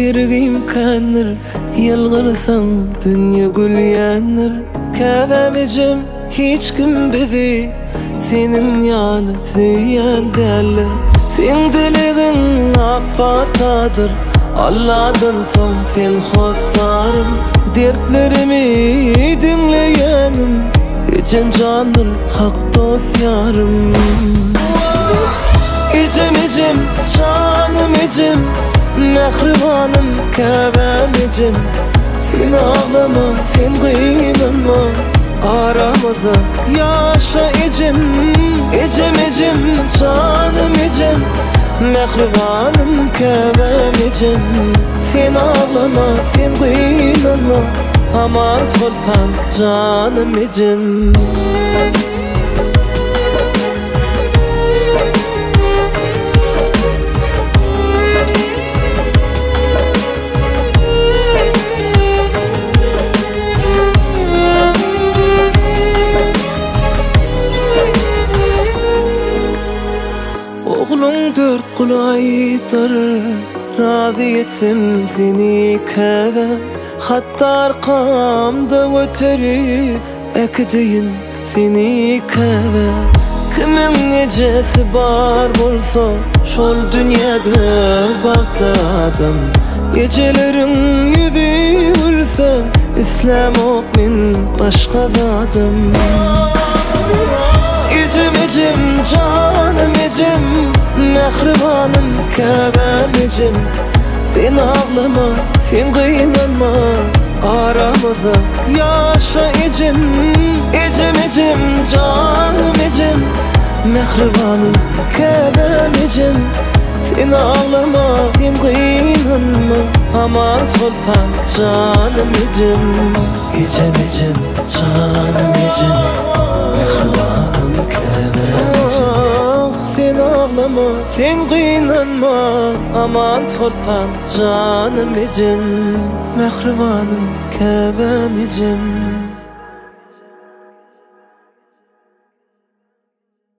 yüreğim kanır, yalvarsan dünya gül yanır. Kavamicim hiç kim bizi senin yanı süyen derler. Sen diligin akbatadır, Allah'dan son sen hosarım. Dertlerimi dinleyenim için candır hak dost yarım. İcim canım icim, mehribanım Kâbem icim. Sen ağlama, sen kıynanma, aramızda yaşa icim. İcim canım icim, mehribanım Kâbem icim. Sen ağlama, sen kıynanma, aman sultan canım icim. Oğlun dört kulaydır, razı etsim seni Kâbem. Hatta arkamda ötürüp ekdeyin seni Kâbem. Kimin necesi bar bolsa şol dünyada bakladım. Gecelerin yüzü gülse İslam okmin başka zadım. İcim canım icim, mehribanım Kâbem icim. Sen ağlama, sen kıynanma, aramızda yaşa icim. İcim canım icim, mehribanım Kâbem icim. Sen ağlama, sen kıynanma, aman sultan canım icim. İcim canım icim, mehribanım Kâbem icim. Sen ağlama, sen kıynanma, aman sultan canım icim. Mehribanım Kâbem icim.